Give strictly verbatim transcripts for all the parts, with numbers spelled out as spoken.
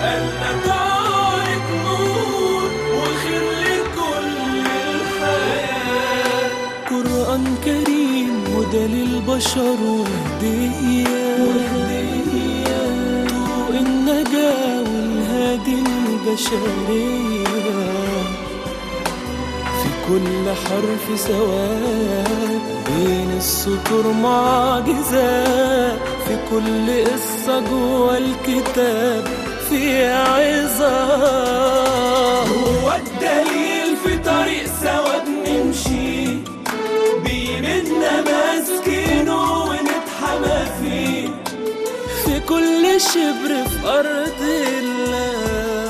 يبقى لنا طارق نور وخير لكل الحياة. قرآن كريم هدى للبشر وهدية، طوق النجاة والهادي البشرية، في كل حرف سواد بين السطور معجزات، في كل قصة جوا الكتاب في عظات. هو الدليل في طريق سوا بنمشي بيمنا ماسكينه ونتحمى فيه، في كل شبر في أرض الله.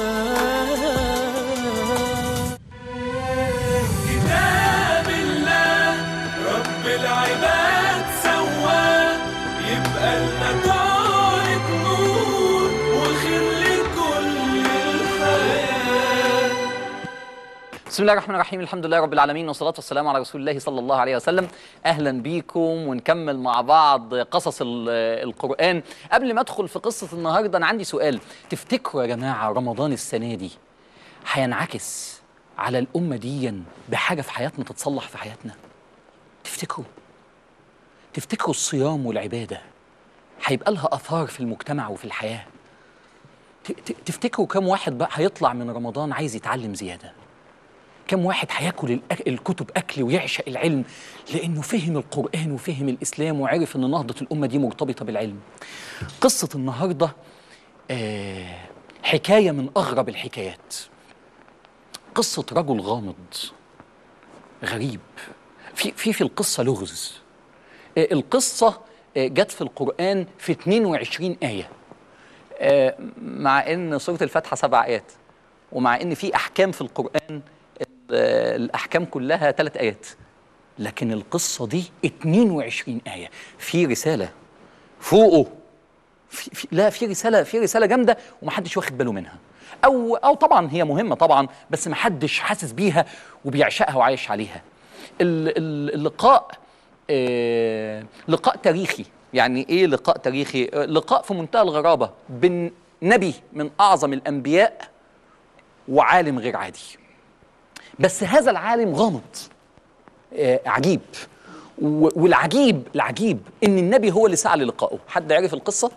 كتاب الله رب العباد سواه، يبقى لنا طارق نور وخير لكل الحياة. بسم الله الرحمن الرحيم، الحمد لله رب العالمين، والصلاة والسلام على رسول الله صلى الله عليه وسلم. أهلا بيكم ونكمل مع بعض قصص القرآن. قبل ما أدخل في قصة النهاردة أنا عندي سؤال. تفتكروا يا جماعة رمضان السنة دي هينعكس على الأمة دي بحاجة في حياتنا تتصلح في حياتنا؟ تفتكروا؟ تفتكروا الصيام والعبادة هيبقى لها أثار في المجتمع وفي الحياة؟ تفتكروا كم واحد بقى هيطلع من رمضان عايز يتعلم زيادة؟ كم واحد هياكل الكتب أكل ويعشق العلم لأنه فهم القرآن وفهم الإسلام وعرف أن نهضة الأمة دي مرتبطة بالعلم؟ قصة النهاردة آه حكاية من أغرب الحكايات. قصة رجل غامض غريب. في في في القصة لغز. آه القصة آه جت في القرآن في اثنين وعشرين آية، آه مع أن سورة الفاتحة سبع آيات، ومع أن في أحكام في القرآن الأحكام كلها ثلاث آيات، لكن القصة دي اثنين وعشرين آية. في رسالة فوقه، في في لا في رسالة في رسالة جامدة ومحدش واخد باله منها، أو أو طبعا هي مهمة طبعا، بس محدش حاسس بيها وبيعشقها وعايش عليها. اللقاء آه لقاء تاريخي. يعني إيه لقاء تاريخي؟ لقاء في منتهى الغرابة بين نبي من أعظم الأنبياء وعالم غير عادي، بس هذا العالم غامض آه عجيب. والعجيب العجيب ان النبي هو اللي سعى للقائه. حد عرف القصه؟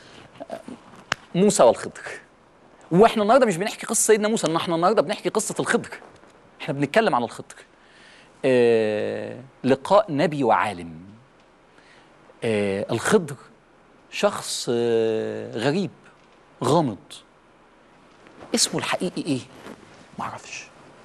موسى والخضر. واحنا النهارده مش بنحكي قصه سيدنا موسى، ان احنا النهارده بنحكي قصه الخضر، احنا بنتكلم عن الخضر. آه لقاء نبي وعالم. آه الخضر شخص آه غريب غامض. اسمه الحقيقي ايه؟ معرفش.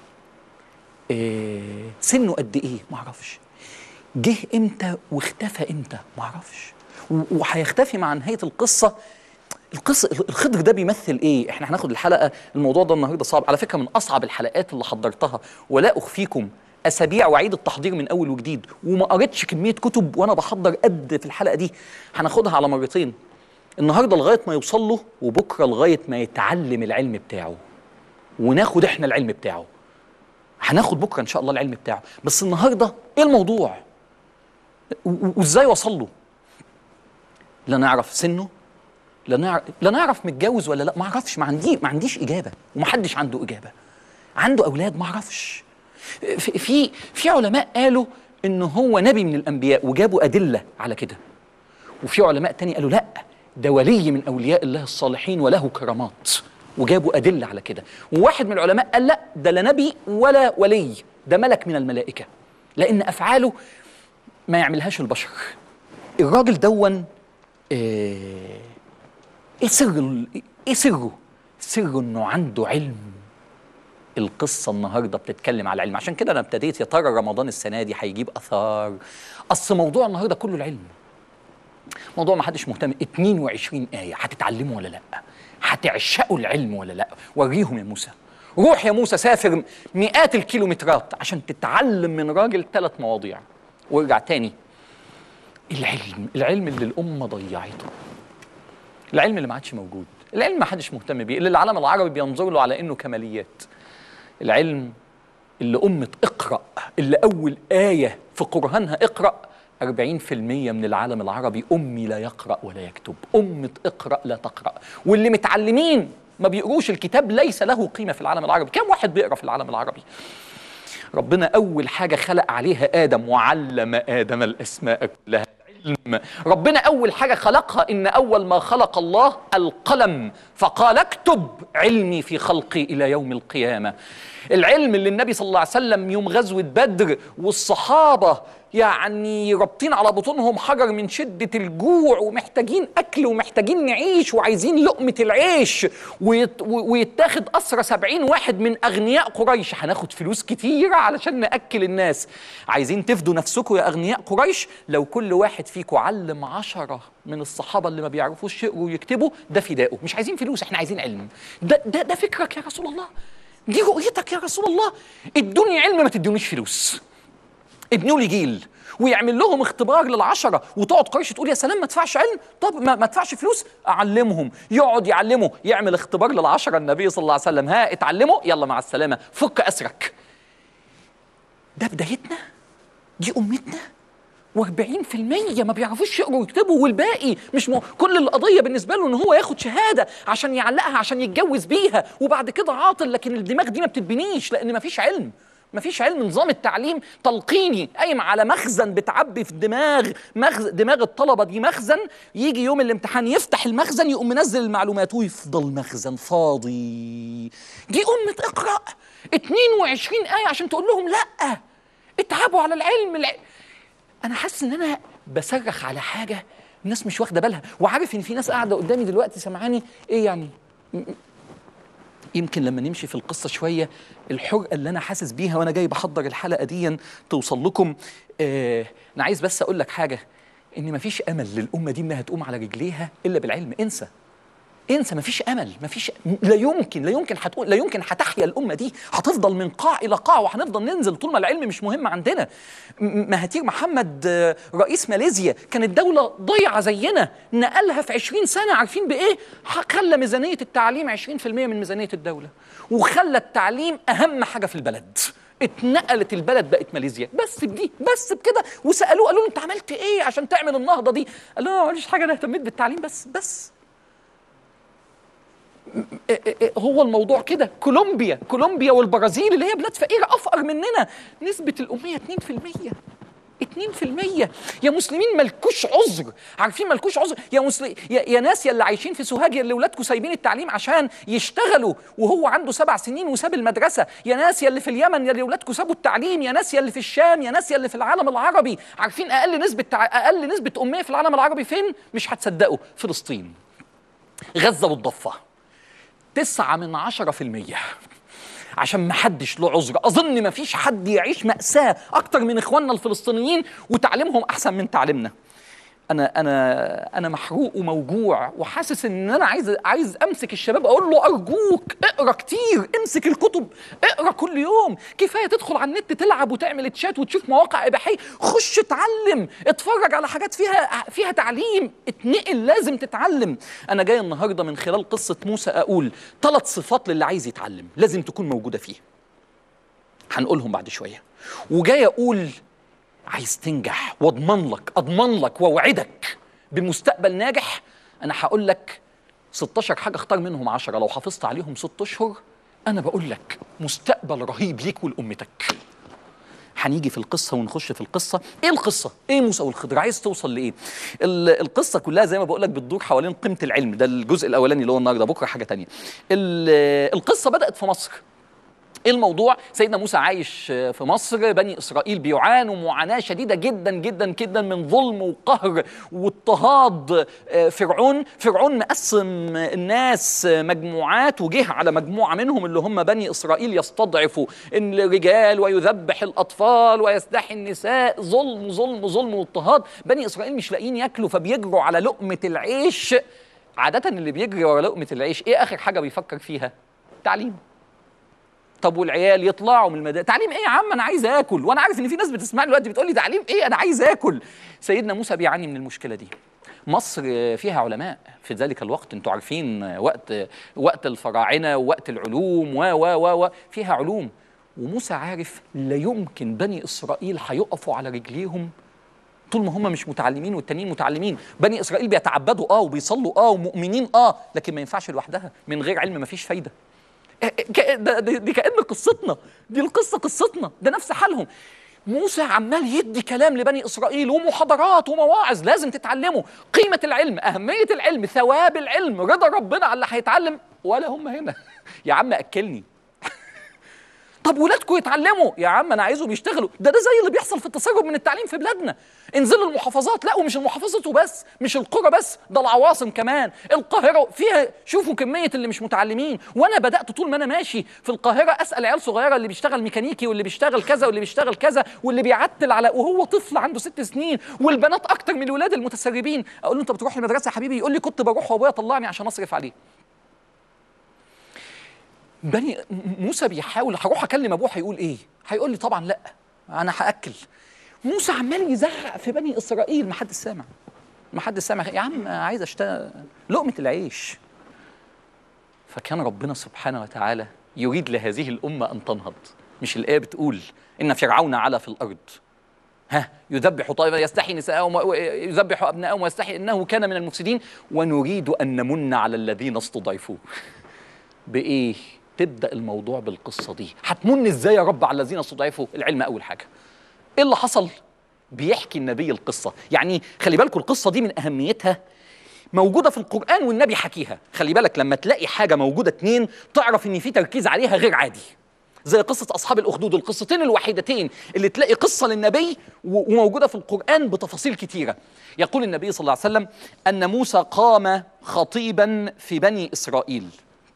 إيه سنه قد ايه؟ معرفش. جه امتى واختفى امتى؟ معرفش. وهيختفي مع نهايه القصه. القصه الخضر ده بيمثل ايه؟ احنا هناخد الحلقه، الموضوع ده النهارده صعب على فكره، من اصعب الحلقات اللي حضرتها، ولا اخفيكم اسابيع واعيد التحضير من اول وجديد، وما قريتش كميه كتب وانا بحضر قد في الحلقه دي. هناخدها على مرتين، النهارده لغايه ما يوصل له، وبكره لغايه ما يتعلم العلم بتاعه، وناخد احنا العلم بتاعه. هناخد بكره ان شاء الله العلم بتاعه، بس النهارده ايه الموضوع؟ وازاي وصل له؟ لا نعرف سنه، لا نعرف لا نعرف متجوز ولا لا، ما اعرفش. ما عندي ما عنديش اجابه، ومحدش عنده اجابه. عنده اولاد؟ ما اعرفش. في في في علماء قالوا ان هو نبي من الانبياء وجابوا ادله على كده، وفي علماء تاني قالوا لا، ده ولي من اولياء الله الصالحين وله كرامات، وجابوا أدلة على كده. وواحد من العلماء قال لا، ده لا نبي ولا ولي، ده ملك من الملائكة، لأن أفعاله ما يعملهاش البشر. الراجل دون إيه سر إيه سره؟ سره إنه عنده علم. القصة النهاردة بتتكلم على العلم، عشان كده أنا ابتديت يا ترى رمضان السنة دي هيجيب أثار. أصل موضوع النهاردة كله العلم، موضوع ما حدش مهتم. اثنين وعشرين آية، هتتعلموا ولا لأ؟ هتعشقوا العلم ولا لا؟ وريهم يا موسى. روح يا موسى، سافر مئات الكيلومترات عشان تتعلم من راجل ثلاث مواضيع، وارجع تاني. العلم العلم اللي الأمة ضيعته، العلم اللي ما عادش موجود، العلم ما حدش مهتم بيه، اللي العالم العربي بينظر له على إنه كماليات. العلم اللي أمة اقرأ، اللي أول آية في قرآنها اقرأ، أربعين بالمئة من العالم العربي أمي لا يقرأ ولا يكتب. أمة اقرأ لا تقرأ. واللي متعلمين ما بيقروش الكتاب، ليس له قيمة في العالم العربي. كم واحد بيقرأ في العالم العربي؟ ربنا أول حاجة خلق عليها آدم، وعلم آدم الأسماء كلها. علم. ربنا أول حاجة خلقها، إن أول ما خلق الله القلم، فقال اكتب علمي في خلقي إلى يوم القيامة. العلم اللي النبي صلى الله عليه وسلم يوم غزوة بدر والصحابة يعني رابطين على بطونهم حجر من شدة الجوع ومحتاجين أكل ومحتاجين نعيش وعايزين لقمة العيش، ويت ويتاخد أسرى سبعين واحد من أغنياء قريش، هناخد فلوس كتيرة علشان نأكل الناس. عايزين تفدوا نفسكم يا أغنياء قريش؟ لو كل واحد فيكم علم عشرة من الصحابة اللي ما بيعرفوش يقروا ويكتبوا، ده فدائه. مش عايزين فلوس، احنا عايزين علم. ده, ده, ده فكرك يا رسول الله، دي رؤيتك يا رسول الله. ادوني علم، ما تدونيش فلوس. ابنوا لي جيل ويعمل لهم اختبار للعشرة، وتقعد قريش تقول يا سلام ما تدفعش علم، طب ما, ما تدفعش فلوس، اعلمهم. يقعد يعلمه، يعمل اختبار للعشرة. النبي صلى الله عليه وسلم، ها اتعلموا، يلا مع السلامة، فك أسرك. ده بدايتنا، دي أمتنا. واربعين في المية ما بيعرفوش يقروا ويكتبوا، والباقي مش مو... كل القضية بالنسبة له ان هو ياخد شهادة عشان يعلقها عشان يتجوز بيها، وبعد كده عاطل. لكن الدماغ دي ما بتتبنيش لان ما فيش علم. ما فيش علم. نظام التعليم تلقيني قايم على مخزن بتعبي في الدماغ، مخز... دماغ الطلبة دي مخزن. يجي يوم الامتحان يفتح المخزن يقوم منزل المعلومات ويفضل مخزن فاضي. دي أمة اقرأ اتنين وعشرين آية عشان تقول لهم لا اتعبوا على العلم. الع... أنا حاسس إن أنا بصرخ على حاجة الناس مش واخدة بالها، وعارف إن في ناس قاعدة قدامي دلوقتي سمعاني. إيه يعني؟ يمكن لما نمشي في القصة شوية الحرقة اللي أنا حاسس بيها وأنا جاي بحضر الحلقة دي توصل لكم. آه أنا عايز بس أقول لك حاجة، إن مفيش أمل للأمة دي إنها تقوم على رجليها إلا بالعلم. انسى انسى، مفيش امل، مفيش، لا يمكن لا يمكن هتقول لا يمكن هتحيا الامه دي. هتفضل من قاع الى قاع وهنفضل ننزل طول ما العلم مش مهم عندنا. مهاتير محمد رئيس ماليزيا كانت دوله ضيعه زينا، نقلها في عشرين سنه. عارفين بايه؟ خلى ميزانيه التعليم عشرين في المية من ميزانيه الدوله، وخلى التعليم اهم حاجه في البلد. اتنقلت البلد بقت ماليزيا بس بدي، بس بكده. وسالوه قالوا له انت عملت ايه عشان تعمل النهضه دي؟ قال له ما عملتش حاجه، انا اهتميت بالتعليم بس. بس هو الموضوع كده. كولومبيا كولومبيا والبرازيل اللي هي بلاد فقيرة أفقر مننا، نسبة الأمية اتنين في المية. اتنين في المية يا مسلمين، مالكوش عذر. عارفين مالكوش عذر يا مسلم، يا, يا ناس يا اللي عايشين في سوهاج، يا اللي ولادكم سايبين التعليم عشان يشتغلوا وهو عنده سبع سنين وساب المدرسة، يا ناس يا اللي في اليمن، يا اللي ولادكم سابوا التعليم، يا ناس يا اللي في الشام، يا ناس يا اللي في العالم العربي. عارفين أقل نسبة تع... أقل نسبة أمية في العالم العربي فين؟ مش هتصدقوا، فلسطين، غزة والضفة، تسعة من عشرة في المية. عشان ما حدش له عذر. أظن ما فيش حد يعيش مأساة أكتر من إخواننا الفلسطينيين وتعليمهم أحسن من تعليمنا. أنا أنا أنا محروق وموجوع وحاسس إن أنا عايز عايز أمسك الشباب أقول له أرجوك اقرأ كتير، امسك الكتب، اقرأ كل يوم. كفاية تدخل على النت تلعب وتعمل تشات وتشوف مواقع إباحية، خش اتعلم، اتفرج على حاجات فيها فيها تعليم، اتنقل، لازم تتعلم. أنا جاي النهاردة من خلال قصة موسى أقول ثلاث صفات للي عايز يتعلم لازم تكون موجودة فيه، هنقولهم بعد شوية. وجاي أقول عايز تنجح واضمن لك اضمن لك واوعدك بمستقبل ناجح، انا هقول لك ستاشر حاجه اختار منهم عشرة، لو حافظت عليهم ست اشهر انا بقول لك مستقبل رهيب ليك ولامتك. هنيجي في القصه ونخش في القصه. ايه القصه؟ ايه موسى والخضر؟ عايز توصل لايه؟ القصه كلها زي ما بقول لك بتدور حوالين قيمه العلم. ده الجزء الاولاني اللي هو النهارده، بكره حاجه تانية. القصه بدات في مصر. ايه الموضوع؟ سيدنا موسى عايش في مصر، بني إسرائيل بيعانوا معاناة شديدة جدا جدا جدا من ظلم وقهر واضطهاد فرعون. فرعون مقسم الناس مجموعات، وجه على مجموعة منهم اللي هم بني إسرائيل يستضعفوا الرجال ويذبح الأطفال ويستحي النساء. ظلم ظلم ظلم واضطهاد. بني إسرائيل مش لاقيين ياكلوا فبيجروا على لقمة العيش. عادة اللي بيجري ورا لقمة العيش ايه آخر حاجة بيفكر فيها؟ تعليم. طب والعيال يطلعوا من المدارس، تعليم ايه يا عم؟ انا عايز اكل. وانا عارف ان في ناس بتسمعني دلوقتي بتقول لي تعليم ايه؟ انا عايز اكل. سيدنا موسى بيعاني من المشكله دي. مصر فيها علماء في ذلك الوقت، انتوا عارفين وقت وقت الفراعنه ووقت العلوم و و و فيها علوم. وموسى عارف لا يمكن بني اسرائيل هيقفوا على رجليهم طول ما هم مش متعلمين والتانيين متعلمين. بني اسرائيل بيتعبدوا اه وبيصلوا اه ومؤمنين اه، لكن ما ينفعش لوحدها، من غير علم ما فيش فايده. دي كأن قصتنا، دي القصه قصتنا، ده نفس حالهم. موسى عمال يدي كلام لبني اسرائيل ومحاضرات ومواعظ، لازم تتعلموا قيمه العلم، اهميه العلم، ثواب العلم، رضا ربنا على اللي هيتعلم، ولا هم هنا. يا عم اكلني. طب ولادكم يتعلموا، يا عم انا عايزهم يشتغلوا. ده ده زي اللي بيحصل في التسرب من التعليم في بلادنا. انزلوا المحافظات، لا ومش المحافظات وبس، مش القرى بس، ده العواصم كمان. القاهره فيها، شوفوا كميه اللي مش متعلمين. وانا بدات طول ما انا ماشي في القاهره اسال عيال صغيره، اللي بيشتغل ميكانيكي واللي بيشتغل كذا واللي بيشتغل كذا واللي بيعتل على وهو طفل عنده ست سنين، والبنات اكتر من الولاد المتسربين. اقول له انت بتروح المدرسه يا حبيبي؟ يقول لي كنت بروح وابويا طلعني عشان اصرف عليه. بني موسى بيحاول، هروح اكلم ابوه هيقول ايه؟ هيقول لي طبعا لا انا هاكل. موسى عمال يزعق في بني اسرائيل، ما حدش سامع، ما حدش سامع. يا عم عايز اشتغل لقمه العيش. فكان ربنا سبحانه وتعالى يريد لهذه الامه ان تنهض. مش الايه بتقول ان فرعون علا في الارض ها يذبح طائفه يستحي نساءهم ويذبح ابنائهم ويستحي انه كان من المفسدين، ونريد ان نمن على الذين استضعفوا. بايه؟ تبدأ الموضوع بالقصة دي. هتمن ازاي يا رب على الذين استضعفوا؟ العلم أول حاجة. ايه اللي حصل؟ بيحكي النبي القصة. يعني خلي بالكم القصة دي من أهميتها موجودة في القرآن والنبي حكيها. خلي بالك لما تلاقي حاجة موجودة اتنين تعرف ان في تركيز عليها غير عادي. زي قصة أصحاب الأخدود، القصتين الوحيدتين اللي تلاقي قصة للنبي وموجودة في القرآن بتفاصيل كتيرة. يقول النبي صلى الله عليه وسلم أن موسى قام خطيبا في بني إسرائيل.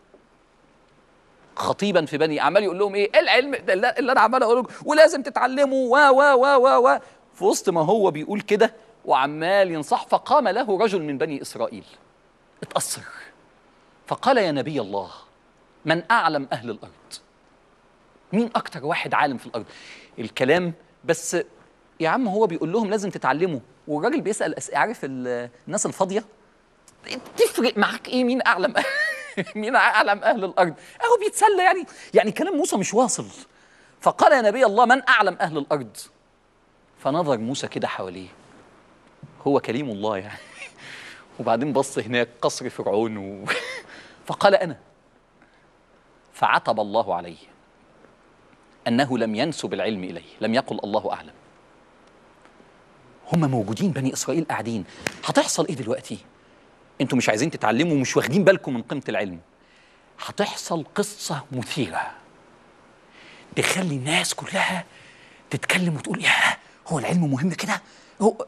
خطيبا في بني، عمال يقول لهم ايه؟ العلم اللي انا عمال اقول لكم ولازم تتعلموا و و و و و في وسط ما هو بيقول كده وعمال ينصح، فقام له رجل من بني اسرائيل اتأثر فقال يا نبي الله من اعلم اهل الارض؟ مين اكتر واحد عالم في الارض؟ الكلام بس يا عم هو بيقول لهم لازم تتعلموا، والراجل بيسأل أسئلة. عارف الناس الفاضية تفرق معاك ايه مين اعلم مين اعلم اهل الارض؟ اهو بيتسلى يعني. يعني كلام موسى مش واصل. فقال يا نبي الله من اعلم اهل الارض؟ فنظر موسى كده حواليه، هو كليم الله يعني. وبعدين بص هناك قصر فرعون و... فقال انا. فعتب الله عليه انه لم ينسب العلم اليه، لم يقل الله اعلم. هم موجودين بني اسرائيل قاعدين، هتحصل ايه دلوقتي؟ انتوا مش عايزين تتعلموا ومش واخدين بالكم من قيمة العلم. هتحصل قصة مثيرة تخلي الناس كلها تتكلم وتقول يا هو العلم مهم كده. هو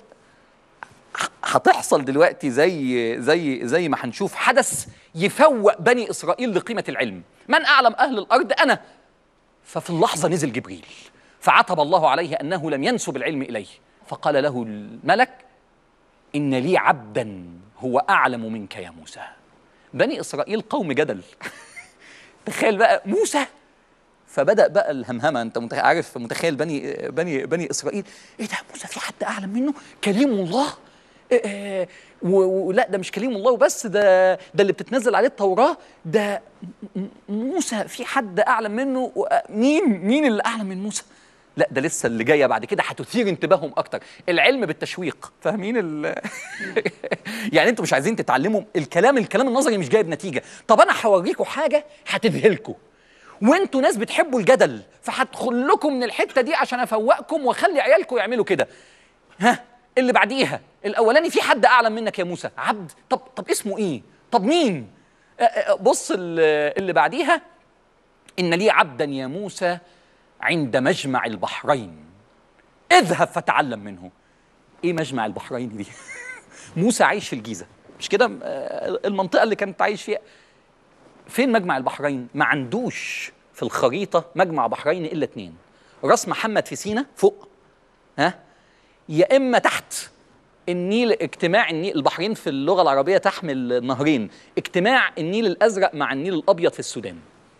هتحصل دلوقتي زي زي زي ما هنشوف حدث يفوق بني إسرائيل لقيمة العلم. من أعلم أهل الأرض؟ أنا. ففي اللحظة نزل جبريل فعتب الله عليه أنه لم ينسب العلم إليه. فقال له الملك إن لي عبدا هو أعلم منك يا موسى. بني إسرائيل قوم جدل. تخيل بقى موسى. فبدأ بقى الهمهمة. أنت عارف متخيل بني بني بني إسرائيل إيه ده؟ موسى في حد أعلم منه؟ كليم الله؟ إيه إيه ولا ده مش كليم الله وبس، ده ده اللي بتتنزل عليه التوراة. ده موسى في حد أعلم منه؟ مين مين اللي أعلم من موسى؟ لا ده لسه اللي جايه بعد كده هتثير انتباههم اكتر. العلم بالتشويق، فاهمين ال... يعني انتوا مش عايزين تتعلموا الكلام الكلام النظري مش جايب نتيجه. طب انا هوريكم حاجه هتذهلكم، وانتوا ناس بتحبوا الجدل، فهدخل لكم من الحته دي عشان افوقكم واخلي عيالكم يعملوا كده. ها اللي بعديها الاولاني في حد اعلم منك يا موسى؟ عبد. طب طب اسمه ايه؟ طب مين؟ بص اللي بعديها ان لي عبدا يا موسى عند مجمع البحرين اذهب فتعلم منه. ايه مجمع البحرين دي؟ موسى عايش في الجيزة مش كده؟ المنطقة اللي كانت عايش فيها. فين مجمع البحرين؟ ما عندوش في الخريطة مجمع بحرين إلا اتنين، راس محمد في سينا فوق ها، يا إما تحت النيل. اجتماع النيل البحرين في اللغة العربية تحمل نهرين، اجتماع النيل الأزرق مع النيل الأبيض في السودان.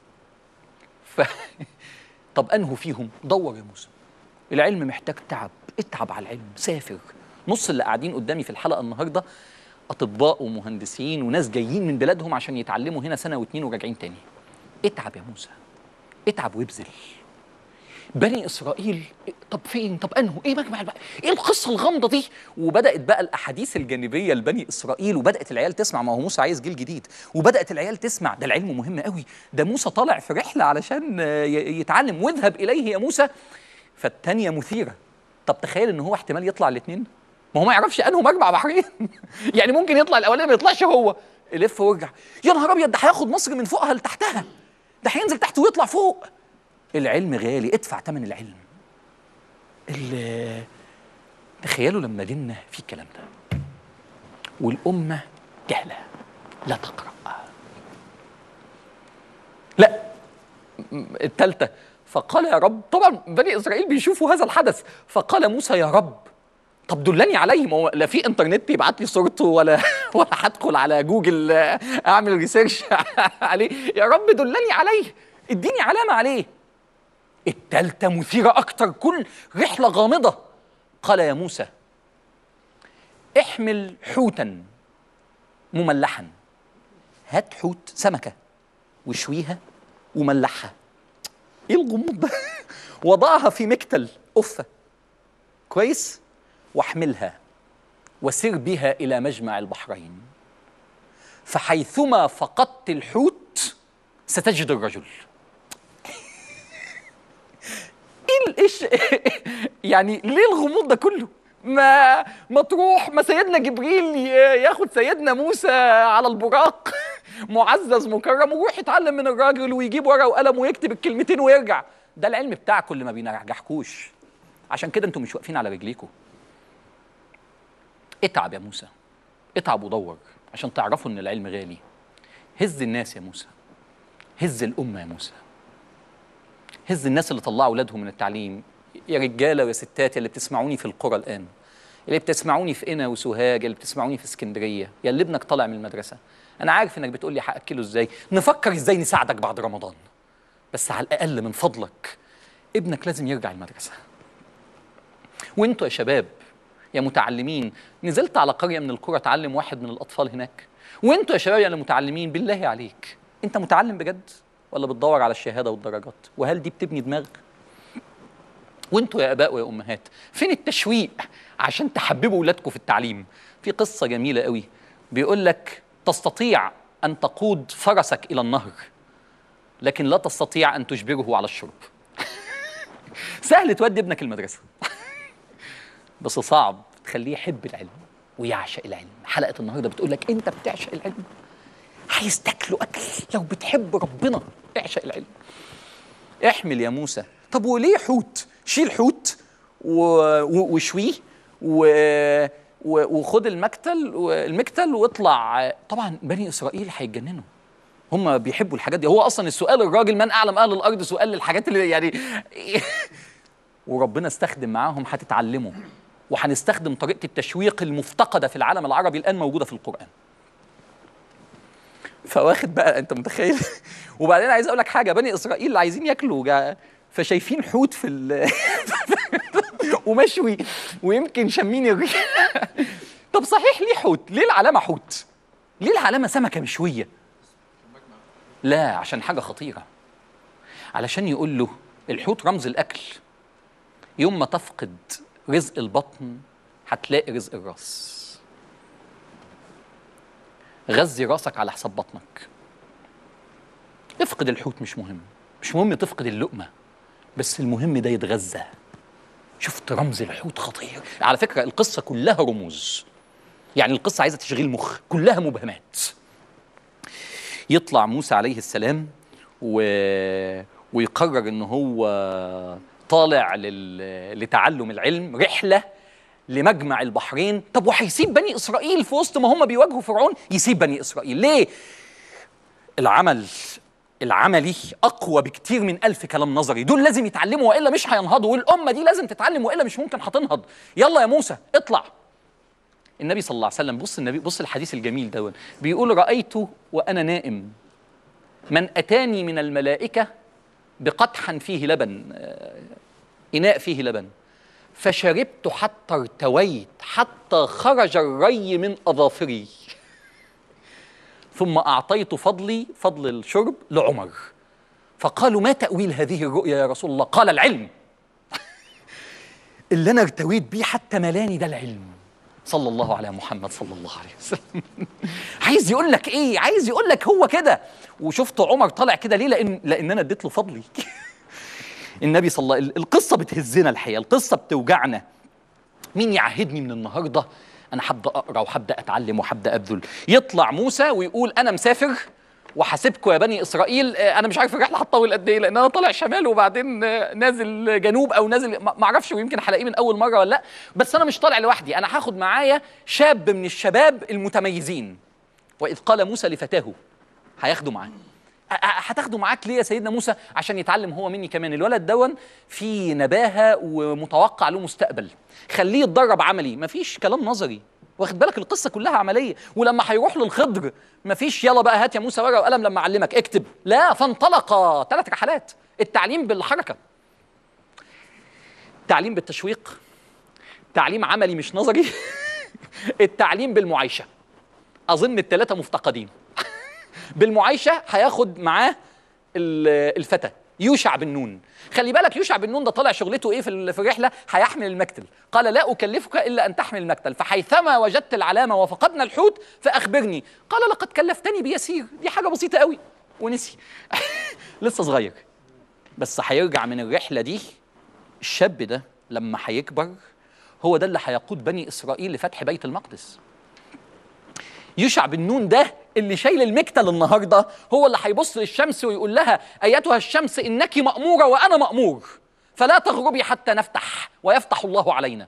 ف... طب أنهوا فيهم؟ دور يا موسى. العلم محتاج تعب، اتعب على العلم، سافر. نص اللي قاعدين قدامي في الحلقة النهاردة أطباء ومهندسين وناس جايين من بلادهم عشان يتعلموا هنا سنة واتنين وراجعين تاني. اتعب يا موسى، اتعب وابذل. بني اسرائيل طب فين؟ طب انه ايه مجمع البحر؟ ايه القصه الغامضه دي؟ وبدات بقى الاحاديث الجانبيه لبني اسرائيل، وبدات العيال تسمع، ما هو موسى عايز جيل جديد، وبدات العيال تسمع ده العلم مهم قوي، ده موسى طالع في رحله علشان يتعلم، واذهب اليه يا موسى. فالتانيه مثيره. طب تخيل ان هو احتمال يطلع الاثنين، ما هو ما يعرفش انه مجمع بحرين يعني ممكن يطلع الاولاني ما يطلعش هو، يلف ويرجع، يا نهار ابيض ده هياخد مصر من فوقها لتحتها، ده هينزل تحت ويطلع فوق. العلم غالي، ادفع ثمن العلم. تخيلوا لما ديننا في الكلام ده والأمة جهلة لا تقرأ. لا الثالثة، فقال يا رب، طبعا بني إسرائيل بيشوفوا هذا الحدث، فقال موسى يا رب طب دلني عليه، ما هو لا في انترنت يبعت لي صورته ولا ولا هدخل على جوجل اعمل ريسيرش عليه، يا رب دلني عليه، اديني علامة عليه. التالتة مثيرة أكتر، كل رحلة غامضة. قال يا موسى احمل حوتا مملحا، هات حوت سمكة وشويها وملحها. ايه الغموض ده؟ وضعها في مكتل أفة كويس، واحملها وسر بها إلى مجمع البحرين، فحيثما فقدت الحوت ستجد الرجل. ايش يعني ليه الغموض ده كله؟ ما ما تروح، ما سيدنا جبريل ياخد سيدنا موسى على البراق معزز مكرم ويروح يتعلم من الراجل ويجيب ورقه وقلم ويكتب الكلمتين ويرجع. ده العلم بتاعكم اللي ما بينجحكوش، عشان كده انتم مش واقفين على رجليكم. اتعب يا موسى، اتعب ودور عشان تعرفوا ان العلم غالي. هز الناس يا موسى، هز الامه يا موسى، هز الناس اللي طلعوا اولادهم من التعليم، يا رجاله ويا ستات اللي بتسمعوني في القرى الان، اللي بتسمعوني في قنا وسوهاج، اللي بتسمعوني في اسكندريه، يا اللي ابنك طالع من المدرسه. انا عارف انك بتقول لي هاكله ازاي، نفكر ازاي نساعدك بعد رمضان، بس على الاقل من فضلك ابنك لازم يرجع المدرسه. وانتوا يا شباب يا متعلمين، نزلت على قريه من القرى تعلم واحد من الاطفال هناك، وانتوا يا شباب يا متعلمين، بالله عليك انت متعلم بجد ولا بتدور على الشهاده والدرجات؟ وهل دي بتبني دماغ؟ وانتوا يا اباء ويا امهات، فين التشويق عشان تحببوا اولادكم في التعليم؟ في قصه جميله قوي بيقول لك تستطيع ان تقود فرسك الى النهر، لكن لا تستطيع ان تجبره على الشرب. سهل تودي ابنك المدرسه بس صعب تخليه يحب العلم ويعشق العلم. حلقه النهارده بتقول لك انت بتعشق العلم، عايز تاكله اكل، لو بتحب ربنا اعشق العلم. احمل يا موسى. طب وليه حوت؟ شيل حوت وشويه وخد المكتل المكتل واطلع. طبعا بني اسرائيل هيتجننوا، هم بيحبوا الحاجات دي. هو اصلا السؤال الراجل من اعلم اهل الارض سؤال للحاجات اللي يعني وربنا استخدم معاهم، هتتعلموا، وهنستخدم طريقه التشويق المفتقده في العالم العربي الان موجوده في القران. فواخد بقى، انت متخيل؟ وبعدين عايز اقول لك حاجه، بني اسرائيل اللي عايزين ياكلوا جا... فشايفين حوت في ال... ومشوي ويمكن شامين الريح. طب صحيح ليه حوت؟ ليه العلامه حوت؟ ليه العلامه سمكه مشويه؟ لا، عشان حاجه خطيره، علشان يقول له الحوت رمز الاكل، يوم ما تفقد رزق البطن هتلاقي رزق الراس. غذي راسك على حساب بطنك. افقد الحوت مش مهم، مش مهم تفقد اللقمة، بس المهم ده يتغذى. شفت رمز الحوت خطير. على فكرة القصة كلها رموز، يعني القصة عايزة تشغيل مخ، كلها مبهمات. يطلع موسى عليه السلام و... ويقرر ان هو طالع لل... لتعلم العلم، رحلة لمجمع البحرين. طب وهيسيب بني إسرائيل في وسط ما هم بيواجهوا فرعون؟ يسيب بني إسرائيل ليه؟ العمل العملي أقوى بكتير من ألف كلام نظري. دول لازم يتعلموا وإلا مش هينهضوا، والأمة دي لازم تتعلم وإلا مش ممكن هتنهض. يلا يا موسى اطلع. النبي صلى الله عليه وسلم، بص النبي، بص الحديث الجميل ده، بيقول رأيت وأنا نائم من أتاني من الملائكة بقدح فيه لبن، إناء فيه لبن، فشربت حتى ارتويت، حتى خرج الري من أظافري، ثم أعطيت فضلي، فضل الشرب، لعمر، فقالوا ما تأويل هذه الرؤيا يا رسول الله؟ قال العلم. اللي أنا ارتويت بيه حتى ملاني ده العلم. صلى الله على محمد صلى الله عليه وسلم. عايز يقول لك إيه؟ عايز يقول لك هو كده. وشفت عمر طالع كده ليه؟ لأن لأن أنا اديت له فضلي. النبي صلى الله عليه وسلم. القصة بتهزنا الحقيقة، القصة بتوجعنا. مين يعهدني من النهارده أنا هبدأ أقرأ وهبدأ أتعلم وهبدأ أبذل؟ يطلع موسى ويقول أنا مسافر وحاسبكم يا بني اسرائيل، انا مش عارف الرحله هتطول قد ايه لان انا طالع شمال وبعدين نازل جنوب او نازل ما اعرفش، ويمكن هلاقيه من اول مره ولا لا، بس انا مش طالع لوحدي، انا هاخد معايا شاب من الشباب المتميزين. واذ قال موسى لفتاه، هياخده معاه. هتاخده معاك ليه يا سيدنا موسى؟ عشان يتعلم هو مني كمان. الولد دون في نباهه ومتوقع له مستقبل، خليه يتدرب عملي، مفيش كلام نظري. واخد بالك القصه كلها عمليه. ولما هيروح للخضر مفيش يلا بقى هات يا موسى ورقه وقلم لما اعلمك اكتب، لا، فانطلقا. ثلاث رحلات. التعليم بالحركه، التعليم بالتشويق، تعليم عملي مش نظري، التعليم بالمعايشه. اظن الثلاثه مفتقدين. بالمعايشه هياخد معاه الفتى يوشع بن نون. خلي بالك يوشع بن نون ده طالع شغلته ايه في في الرحله؟ هيحمل المكتل. قال لا اكلفك الا ان تحمل المكتل، فحيثما وجدت العلامه وفقدنا الحوت فاخبرني. قال لقد كلفتني بيسير، دي حاجه بسيطه قوي، ونسي. لسه صغير. بس هيرجع من الرحله دي الشاب ده لما هيكبر هو ده اللي هيقود بني اسرائيل لفتح بيت المقدس. يوشع بن نون ده اللي شايل المكتل النهارده هو اللي هيبص للشمس ويقول لها ايتها الشمس انك مأموره وانا مأمور، فلا تغربي حتى نفتح ويفتح الله علينا.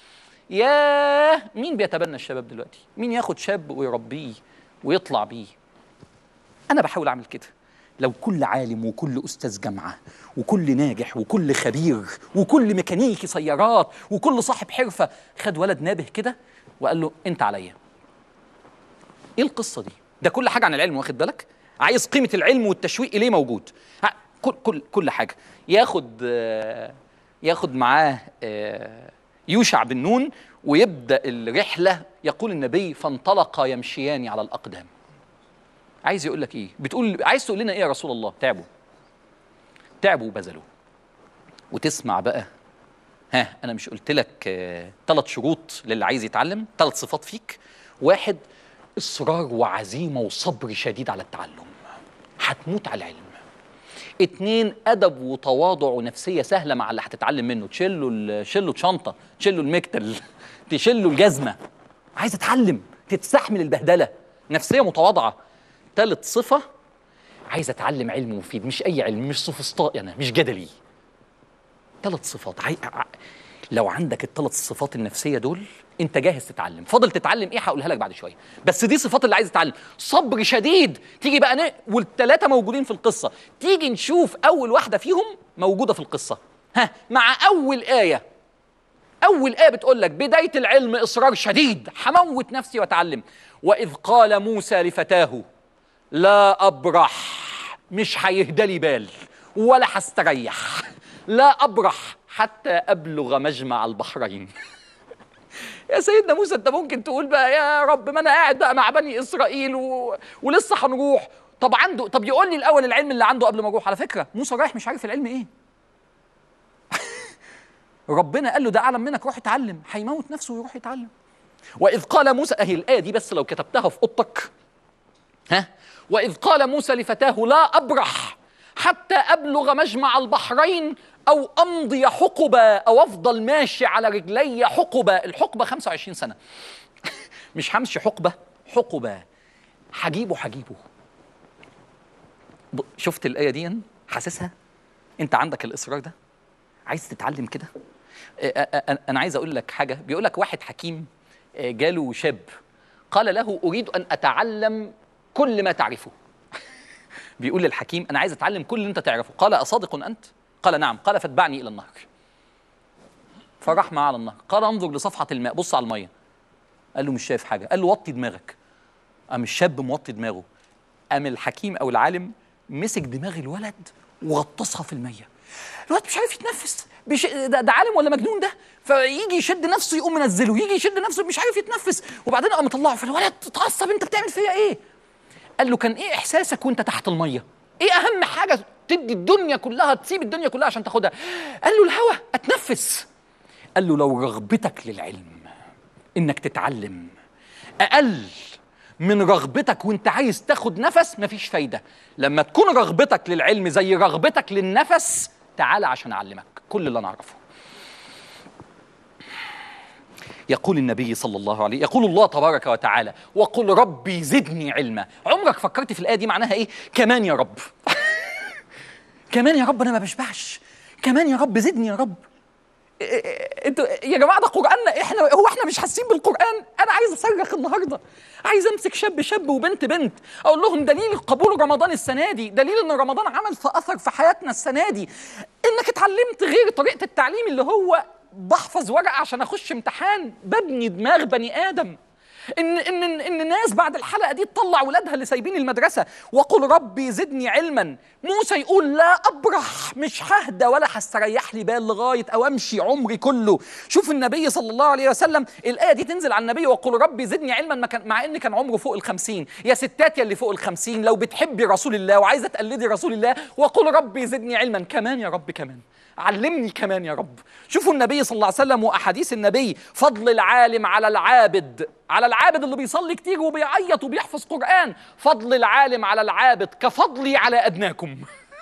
ياه، مين بيتبنى الشباب دلوقتي؟ مين ياخد شاب ويربيه ويطلع بيه؟ انا بحاول اعمل كده. لو كل عالم وكل استاذ جامعه وكل ناجح وكل خبير وكل ميكانيكي سيارات وكل صاحب حرفه خد ولد نابه كده وقال له انت عليا. ايه القصه دي؟ ده كل حاجه عن العلم، واخد بالك؟ عايز قيمه العلم والتشويق اليه موجود. كل كل كل حاجه. ياخد ياخد معاه يوشع بن نون ويبدا الرحله. يقول النبي فانطلقا يمشيان على الاقدام. عايز يقول لك ايه؟ بتقول عايز تقول لنا ايه يا رسول الله؟ تعبوا تعبوا وبذلوا. وتسمع بقى، ها انا مش قلت لك ثلاث شروط للي عايز يتعلم؟ ثلاث صفات فيك. واحد، إصرار وعزيمة وصبر شديد على التعلم، هتموت على العلم. اتنين، أدب وتواضع ونفسية سهلة مع اللي هتتعلم منه. تشيله تشيله شنطة، تشيله المكتل، تشيله الجزمة. عايز أتعلم، تتستحمل البهدلة، نفسية متواضعة. تالت صفة، عايز أتعلم علم مفيد، مش أي علم، مش سوفسطائي أنا، مش جدلي. تلات صفات. عاي... لو عندك الثلاث صفات النفسيه دول انت جاهز تتعلم. فاضل تتعلم ايه هقولها لك بعد شويه، بس دي صفات اللي عايز يتعلم. صبر شديد. تيجي بقى ن... والثلاثه موجودين في القصه. تيجي نشوف اول واحده فيهم موجوده في القصه. ها، مع اول ايه. اول ايه بتقول لك بدايه العلم اصرار شديد، هموت نفسي واتعلم. واذ قال موسى لفتاه لا ابرح، مش هيهدلي بال ولا هستريح، لا ابرح حتى ابلغ مجمع البحرين. يا سيدنا موسى انت ممكن تقول بقى يا رب ما انا قاعد بقى مع بني اسرائيل و... ولسه هنروح. طب عنده، طب يقول لي الاول العلم اللي عنده قبل ما اروح. على فكره موسى رايح مش عارف العلم ايه. ربنا قال له ده اعلم منك، روح اتعلم. هيموت نفسه ويروح يتعلم. واذ قال موسى، اهي الايه دي بس لو كتبتها في اوضتك، ها، واذ قال موسى لفتاه لا ابرح حتى ابلغ مجمع البحرين او امضي حقبه، او افضل ماشي على رجلي حقبه. الحقبه خمسة وعشرين سنه. مش همشي حقبه، حقبه. هجيبه هجيبه. شفت الايه دي؟ حاسسها؟ انت عندك الاصرار ده؟ عايز تتعلم كده؟ انا عايز اقول لك حاجه. بيقول لك واحد حكيم جاله شاب قال له اريد ان اتعلم كل ما تعرفه. بيقول للحكيم انا عايز اتعلم كل اللي انت تعرفه. قال اصادق انت؟ قال نعم. قال فاتبعني الى النهر. فراح معاه على النهر. قال انظر لصفحه الماء، بص على الميه. قال له مش شايف حاجه. قال له وطي دماغك. قام الشاب موطي دماغه. قام الحكيم او العالم مسك دماغ الولد وغطسها في الميه. الولد مش عارف يتنفس. بيش... ده, ده عالم ولا مجنون ده؟ فيجي يشد نفسه يقوم منزله، يجي يشد نفسه مش عارف يتنفس، وبعدين قام مطلعه. فالولد اتعصب، انت بتعمل فيا ايه؟ قال له كان ايه احساسك وانت تحت الميه؟ ايه اهم حاجه تدي الدنيا كلها، تسيب الدنيا كلها عشان تاخدها. قال له الهوى اتنفس. قال له لو رغبتك للعلم انك تتعلم اقل من رغبتك وانت عايز تاخد نفس مفيش فايدة. لما تكون رغبتك للعلم زي رغبتك للنفس تعال عشان اعلمك كل اللي انا اعرفه. يقول النبي صلى الله عليه، يقول الله تبارك وتعالى: وقل ربي زدني علما. عمرك فكرت في الآية دي معناها ايه؟ كمان يا رب. كمان يا رب، انا ما بشبعش، كمان يا رب زدني يا رب. انتوا يا جماعه ده قرآننا، احنا هو احنا مش حاسين بالقرآن؟ انا عايز اصرخ النهارده، عايز امسك شاب شاب وبنت بنت اقول لهم دليل قبول رمضان السنه دي، دليل ان رمضان عمل في اثر في حياتنا السنه دي انك اتعلمت غير طريقه التعليم اللي هو بحفظ ورقه عشان اخش امتحان، ببني دماغ بني ادم. ان ان ان الناس بعد الحلقه دي تطلع ولادها اللي سايبين المدرسه وقل ربي زدني علما. موسى يقول لا ابرح، مش ههدى ولا هستريح لي بال لغايه او امشي عمري كله. شوف النبي صلى الله عليه وسلم، الايه دي تنزل على النبي وقل ربي زدني علما مع ان كان عمره فوق الخمسين. يا ستات يا اللي فوق الخمسين، لو بتحبي رسول الله وعايزه تقلدي رسول الله وقل ربي زدني علما، كمان يا رب، كمان علمني كمان يا رب. شوفوا النبي صلى الله عليه وسلم واحاديث النبي، فضل العالم على العابد، على العابد اللي بيصلي كتير وبيعيط وبيحفظ قرآن، فضل العالم على العابد كفضلي على أدناكم.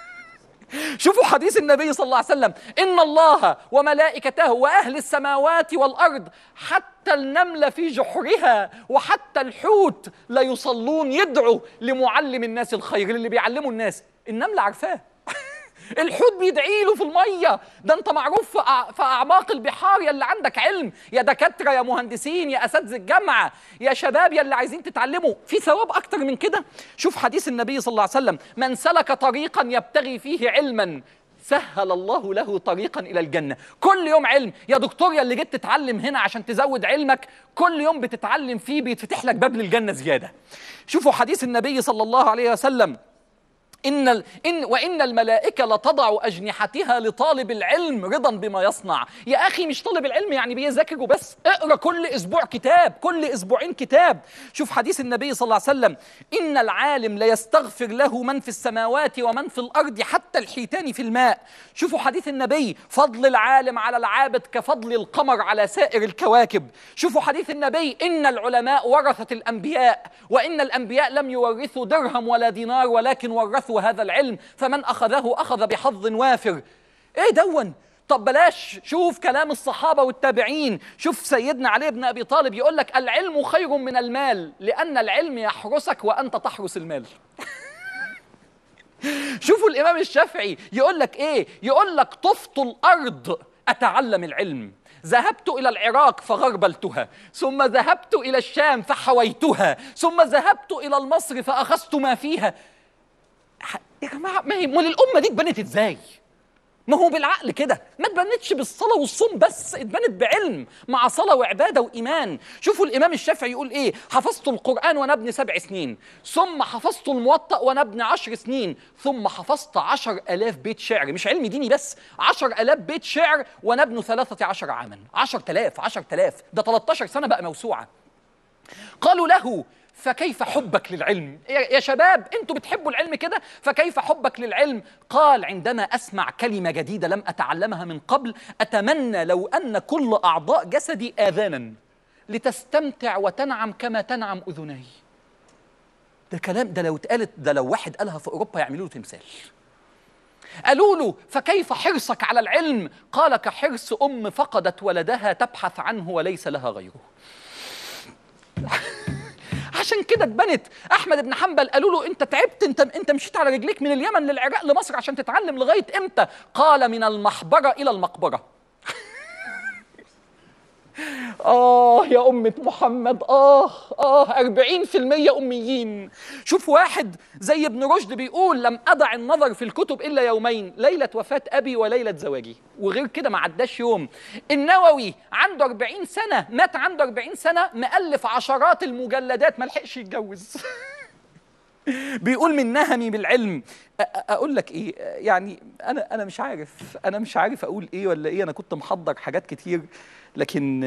شوفوا حديث النبي صلى الله عليه وسلم: إن الله وملائكته وأهل السماوات والأرض حتى النملة في جحرها وحتى الحوت لا يصلون يدعوا لمعلم الناس الخير، اللي بيعلموا الناس. النملة عارفاه. الحوت بيدعي له في الميه. ده انت معروف في اعماق البحار يا اللي عندك علم، يا دكاتره يا مهندسين يا اساتذه الجامعه يا شباب يا اللي عايزين تتعلموا، في ثواب اكتر من كده. شوف حديث النبي صلى الله عليه وسلم: من سلك طريقا يبتغي فيه علما سهل الله له طريقا الى الجنه. كل يوم علم يا دكتور، يا اللي جيت تتعلم هنا عشان تزود علمك، كل يوم بتتعلم فيه بيتفتح لك باب للجنه زياده. شوفوا حديث النبي صلى الله عليه وسلم: إن ال... إن وإن الملائكة لتضع أجنحتها لطالب العلم رضا بما يصنع. يا أخي مش طالب العلم يعني بيذاكر وبس، اقرأ كل أسبوع كتاب، كل أسبوعين كتاب. شوف حديث النبي صلى الله عليه وسلم: إن العالم ليستغفر له من في السماوات ومن في الأرض حتى الحيتان في الماء. شوفوا حديث النبي: فضل العالم على العابد كفضل القمر على سائر الكواكب. شوفوا حديث النبي: إن العلماء ورثة الأنبياء وإن الأنبياء لم يورثوا درهم ولا دينار ولكن ورثوا هذا العلم فمن أخذه أخذ بحظ وافر. إيه دون؟ طب بلاش، شوف كلام الصحابة والتابعين. شوف سيدنا علي بن أبي طالب يقول لك: العلم خير من المال لأن العلم يحرسك وأنت تحرس المال. شوفوا الإمام الشافعي يقول لك إيه؟ يقول لك: طفت الأرض أتعلم العلم، ذهبت إلى العراق فغربلتها، ثم ذهبت إلى الشام فحويتها، ثم ذهبت إلى مصر فأخذت ما فيها. يا جماعة ما هي امال الأمة دي اتبنت ازاي؟ ما هو بالعقل كده، ما اتبنتش بالصلاة والصوم بس، اتبنت بعلم مع صلاة وعبادة وإيمان. شوفوا الإمام الشافعي يقول إيه: حفظت القرآن وأنا ابن سبع سنين، ثم حفظت الموطأ وأنا ابن عشر سنين، ثم حفظت عشر آلاف بيت شعر، مش علم ديني بس، عشر آلاف بيت شعر وأنا ابن ثلاثة عشر عاما. عشر تلاف عشر تلاف ده تلتاشر سنة بقى موسوعة. قالوا له: فكيف حبك للعلم؟ يا شباب انتوا بتحبوا العلم كده، فكيف حبك للعلم؟ قال: عندما اسمع كلمة جديدة لم اتعلمها من قبل اتمنى لو ان كل اعضاء جسدي اذانا لتستمتع وتنعم كما تنعم اذني. ده كلام، ده لو اتقالت، ده لو واحد قالها في اوروبا يعملوا له تمثال. قالوا له: فكيف حرصك على العلم؟ قال: كحرص ام فقدت ولدها تبحث عنه وليس لها غيره. عشان كده اتبنت. احمد بن حنبل قالوا له: انت تعبت، انت انت مشيت على رجليك من اليمن للعراق لمصر عشان تتعلم لغايه امتى؟ قال: من المحبره الى المقبره. آه يا أمة محمد، آه آه أربعين في المية أميين. شوف واحد زي ابن رشد بيقول: لم أدع النظر في الكتب إلا يومين، ليلة وفاة أبي وليلة زواجي، وغير كده ما عداش يوم. النووي عنده أربعين سنة، مات عنده أربعين سنة، مؤلف عشرات المجلدات، ما لحقش يتجوز. بيقول: من نهمي بالعلم. اقول لك ايه يعني، انا انا مش عارف انا مش عارف اقول ايه ولا ايه. انا كنت محضر حاجات كتير لكن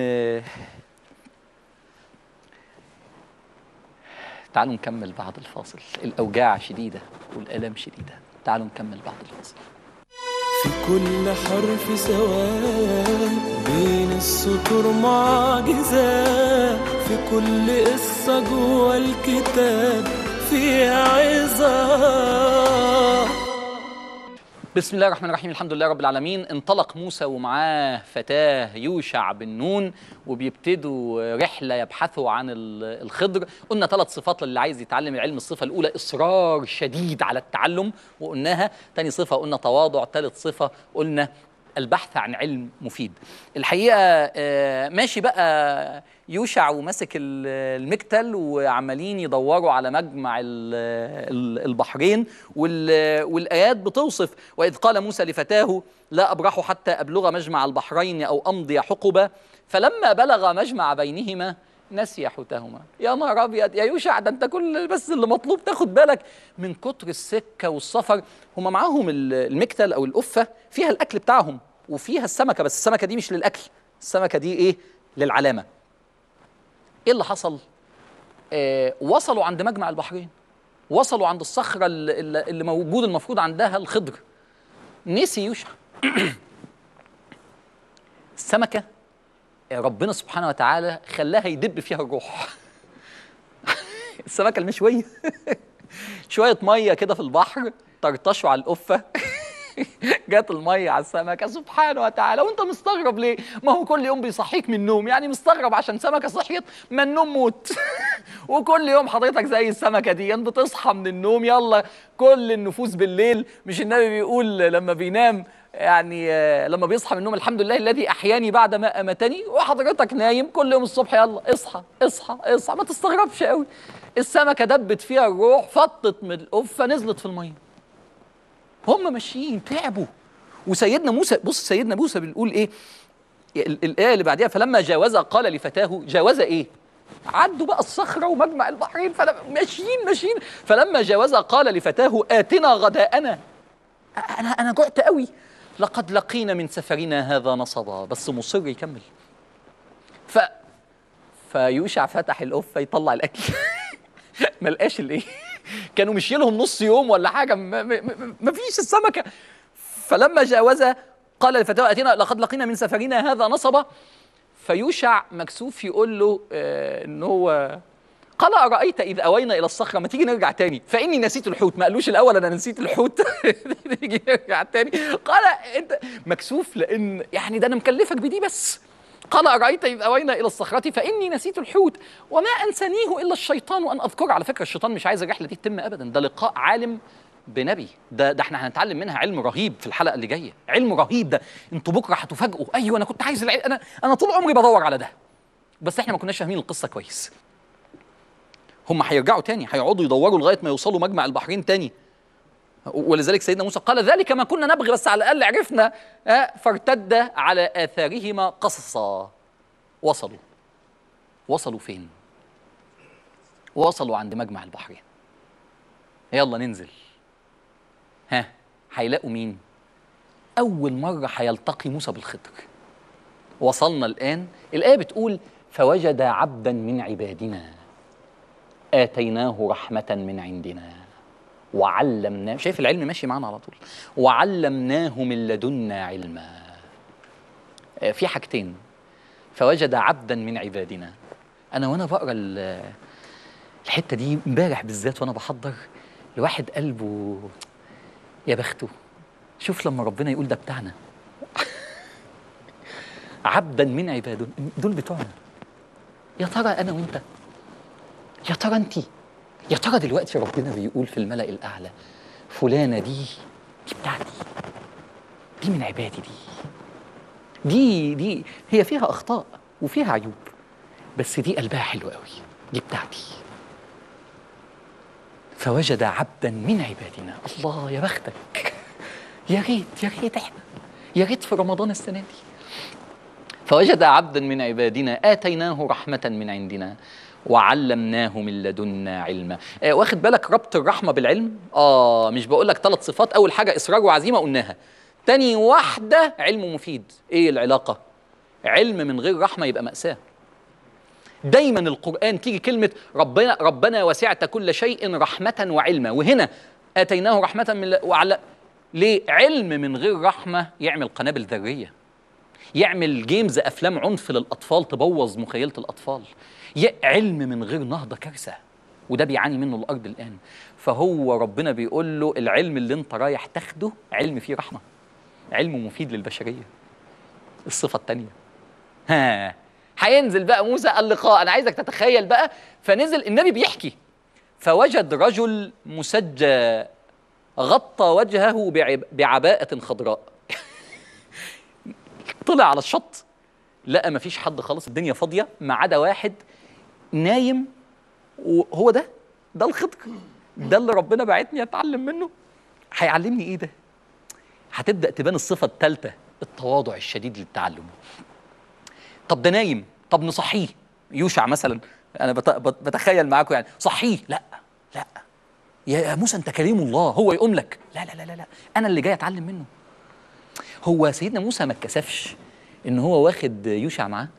تعالوا نكمل بعد الفاصل. الاوجاع شديده والالام شديده. تعالوا نكمل بعد الفاصل. في كل حرف سواء بين السطور معجزة، في كل قصة جوا الكتاب فيها عظة. بسم الله الرحمن الرحيم، الحمد لله رب العالمين. انطلق موسى ومعاه فتاه يوشع بن نون، وبيبتدوا رحلة يبحثوا عن الخضر. قلنا ثلاث صفات للي عايز يتعلم العلم. الصفة الأولى إصرار شديد على التعلم وقلناها. تاني صفة قلنا تواضع. ثالث صفة قلنا البحث عن علم مفيد. الحقيقة ماشي بقى يوشع وماسك المكتل وعمالين يدوروا على مجمع البحرين، والآيات بتوصف: وإذ قال موسى لفتاه لا أبرح حتى أبلغ مجمع البحرين أو أمضي حقبة فلما بلغ مجمع بينهما نسي حوتهما. يا نهار أبيض يا يوشع، ده أنت كل بس اللي مطلوب تاخد بالك من كتر السكة والسفر. هم معاهم المكتل أو القفة فيها الأكل بتاعهم وفيها السمكة، بس السمكة دي مش للأكل، السمكة دي إيه؟ للعلامة. إيه اللي حصل؟ آه وصلوا عند مجمع البحرين، وصلوا عند الصخرة اللي, اللي موجود المفروض عندها الخضر. نسي يوشع السمكة ربنا سبحانه وتعالى خلاها يدب فيها الروح. السمكة المشوية شوية مية كده في البحر طرطشوا على القفة، جات المية على السمكة سبحانه وتعالى. وانت مستغرب ليه؟ ما هو كل يوم بيصحيك من النوم، يعني مستغرب عشان سمكة صحيت من النوم موت. وكل يوم حضرتك زي السمكة دي انت بتصحى من النوم، يلا كل النفوس بالليل. مش النبي بيقول لما بينام يعني لما بيصحى من النوم الحمد لله الذي أحياني بعد ما أماتني؟ وحضرتك نايم كل يوم الصبح يلا اصحى اصحى اصحى. ما تستغربش قوي، السمكة دبت فيها الروح، فطت من القفة نزلت في المية. هم ماشيين تعبوا. وسيدنا موسى، بص سيدنا موسى بنقول ايه الآية اللي بعدها: فلما جاوزها قال لفتاه. جاوز ايه؟ عدوا بقى الصخرة ومجمع البحرين، ماشيين ماشيين. فلما جاوزها قال لفتاه آتنا غداءنا. انا انا جعت قوي، لقد لقينا من سفرنا هذا نصبا. بس مصر يكمل. ف فيوشع فتح القفة يطلع الأكل. ما لقاش الايه، كانوا مشي لهم نص يوم ولا حاجة، ما, ما, ما فيش السمكة. فلما جاوزها قال لفتاه آتنا لقد لقينا من سفرنا هذا نصبا. فيوشع مكسوف يقول له آه ان هو قال أرأيت إذ أوينا إلى الصخرة، ما تيجي نرجع تاني فإني نسيت الحوت. ما قالوش الأول أنا نسيت الحوت. تيجي نرجع تاني. قال أنت مكسوف لأن يعني ده أنا مكلفك بدي بس. قال أرأيت إذ أوينا إلى الصخرة فإني نسيت الحوت وما أنسانيه إلا الشيطان أن أذكره. على فكرة الشيطان مش عايز الرحلة دي تتم أبدا، ده لقاء عالم بنبي. ده ده احنا هنتعلم منها علم رهيب في الحلقة اللي جاية، علم رهيب. ده انتوا بكرة هتفاجئوا. أيوه أنا كنت عايز العلم، أنا أنا طول عمري بدور على ده، بس احنا ما كناش فاهمين القصة كويس. هم هيرجعوا تاني، هيقعدوا يدوروا لغايه ما يوصلوا مجمع البحرين تاني. ولذلك سيدنا موسى قال ذلك ما كنا نبغي، بس على الاقل عرفنا. فارتد على اثارهما قصصا. وصلوا وصلوا فين؟ وصلوا عند مجمع البحرين. يلا ننزل. ها هيلاقوا مين؟ اول مره هيلتقي موسى بالخضر. وصلنا الان. الايه بتقول: فوجد عبدا من عبادنا آتيناه رحمة من عندنا وعلمناه. شايف العلم ماشي معانا على طول. وعلمناه من لدنا علما. في حاجتين: فوجد عبدا من عبادنا. أنا وأنا بقرأ الحتة دي امبارح بالذات وأنا بحضر، الواحد قلبه يا بخته. شوف لما ربنا يقول ده بتاعنا. عبدا من عبادنا، دول بتوعنا. يا ترى أنا وأنت، يا ترى انت، يا ترى دلوقتي ربنا بيقول في الملأ الأعلى فلانة دي دي بتاعتي، دي من عبادي، دي دي دي هي فيها أخطاء وفيها عيوب، بس دي قلبها حلو قوي، دي بتاعتي. فوجد عبدا من عبادنا. الله يا بختك. يا ريت يا ريت احنا، يا ريت في رمضان السنة دي. فوجد عبدا من عبادنا آتيناه رحمة من عندنا وعلمناه من لدنا علما. آه واخد بالك ربط الرحمة بالعلم؟ آه مش بقول لك ثلاث صفات، أول حاجة إصرار وعزيمة قلناها، تاني واحدة علم مفيد. إيه العلاقة؟ علم من غير رحمة يبقى مأساة. دايما القرآن تيجي كلمة ربنا ربنا وسعت كل شيء رحمة وعلما، وهنا اتيناه رحمه من وعلى ليه؟ علم من غير رحمه يعمل قنابل ذريه، يعمل جيمز افلام عنف للاطفال تبوظ مخيله الاطفال. علم من غير نهضه كارثه، وده بيعاني منه الارض الان. فهو ربنا بيقول له العلم اللي انت رايح تاخده علم فيه رحمه، علم مفيد للبشريه. الصفه الثانيه، ها هينزل بقى موسى اللقاء. انا عايزك تتخيل بقى. فنزل النبي بيحكي، فوجد رجل مسجى غطى وجهه بعباءة خضراء. طلع على الشط لقى مفيش حد خالص، الدنيا فاضية ما عدا واحد نايم. وهو ده ده الخضر، ده اللي ربنا بعتني اتعلم منه. هيعلمني ايه ده؟ هتبدأ تبان الصفة الثالثة، التواضع الشديد للتعلم. طب ده نايم، طب نصحيه. يوشع مثلا، انا بتخيل معاكم يعني، صحيه. لا لا يا موسى انت كريم الله، هو يقوم لك. لا لا لا لا انا اللي جاي اتعلم منه. هو سيدنا موسى ما اتكسفش ان هو واخد يوشع معاه.